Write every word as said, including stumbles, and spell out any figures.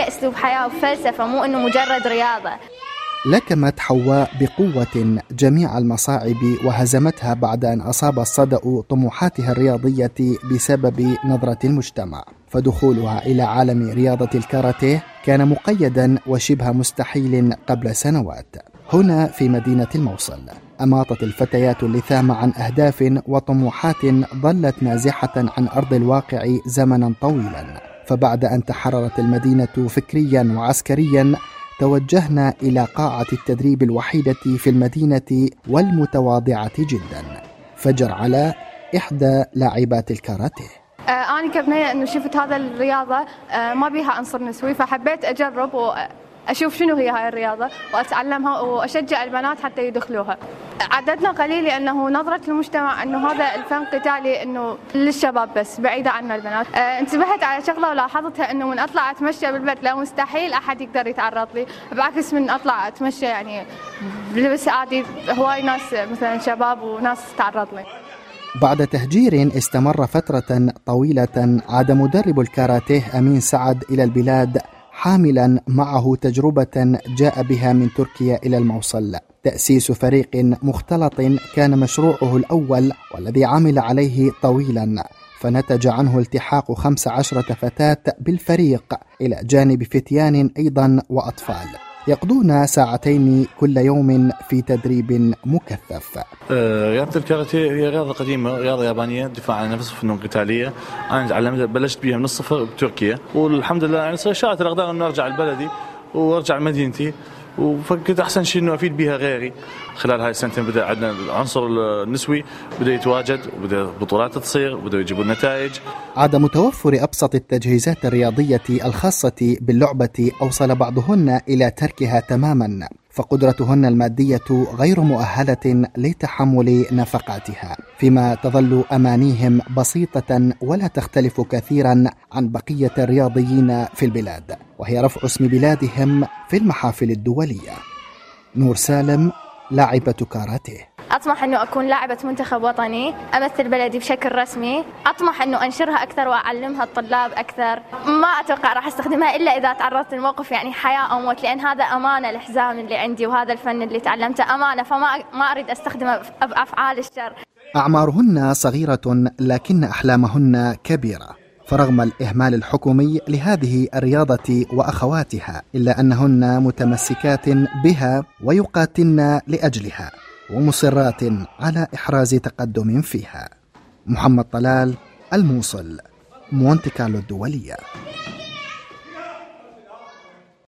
أسلوب حياة وفلسفة، مو إنه مجرد رياضة. لكمت حواء بقوة جميع المصاعب وهزمتها بعد أن أصاب الصدأ طموحاتها الرياضية بسبب نظرة المجتمع، فدخولها إلى عالم رياضة الكاراتيه كان مقيدا وشبه مستحيل قبل سنوات. هنا في مدينة الموصل أماطت الفتيات اللثام عن أهداف وطموحات ظلت نازحة عن أرض الواقع زمنا طويلا، فبعد أن تحررت المدينة فكريا وعسكريا توجهنا إلى قاعة التدريب الوحيدة في المدينة والمتواضعة جدا. فجر على إحدى لاعبات الكاراتيه. آه أنا كبنية أنه شفت هذا الرياضة آه ما بيها عنصر نسوي، فحبيت أجرب وأشوف شنو هي هاي الرياضة وأتعلمها وأشجع البنات حتى يدخلوها. عددنا قليل لأنه نظرة المجتمع أنه هذا الفن قتالي أنه للشباب بس بعيدة عنا البنات. أه انتبهت على شغلة ولاحظتها أنه من أطلع أتمشى بالبيت لا مستحيل أحد يقدر يتعرض لي، بعكس من أطلع أتمشى يعني بلبس عادي هواي ناس مثلا شباب وناس تتعرض لي. بعد تهجير استمر فترة طويلة عاد مدرب الكاراتيه أمين سعد إلى البلاد حاملا معه تجربة جاء بها من تركيا إلى الموصل، تأسيس فريق مختلط كان مشروعه الأول والذي عمل عليه طويلا، فنتج عنه التحاق خمس عشرة فتاة بالفريق إلى جانب فتيان أيضا وأطفال يقضون ساعتين كل يوم في تدريب مكثف. رياضة الكاراتيه هي رياضة قديمة، رياضة يابانية دفاع عن النفس وفنون قتالية. أنا تعلمت بلشت بها من الصفر بتركيا، والحمد لله يعني شاءت الأقدار إنه أرجع لبلدي وأرجع لمدينتي، وفكرت أحسن شيء إنه أفيد بها غيري. خلال هاي السنتين بدأ عندنا العنصر النسوي بدأ يتواجد، وبدأ بطولات تصير، وبدأ يجيبوا النتائج. عدم توفر أبسط التجهيزات الرياضية الخاصة باللعبة أوصل بعضهن إلى تركها تماما، فقدرتهن المادية غير مؤهلة لتحمل نفقاتها، فيما تظل أمانيهم بسيطة ولا تختلف كثيرا عن بقية الرياضيين في البلاد، وهي رفع اسم بلادهم في المحافل الدولية. نور سالم، لاعبة كاراتيه. أطمح أنه أكون لاعبة منتخب وطني، أمثل بلدي بشكل رسمي، أطمح أنه أنشرها أكثر وأعلمها الطلاب أكثر. ما أتوقع راح أستخدمها إلا إذا تعرضت لموقف يعني حياة أو موت، لأن هذا أمانة الحزام اللي عندي وهذا الفن اللي تعلمته أمانة، فما ما أريد أستخدمه بأفعال الشر. أعمارهن صغيرة لكن أحلامهن كبيرة، فرغم الإهمال الحكومي لهذه الرياضة وأخواتها إلا أنهن متمسكات بها ويقاتلن لأجلها ومصرات على إحراز تقدم فيها. محمد طلال، الموصل، مونتي كارلو الدولية.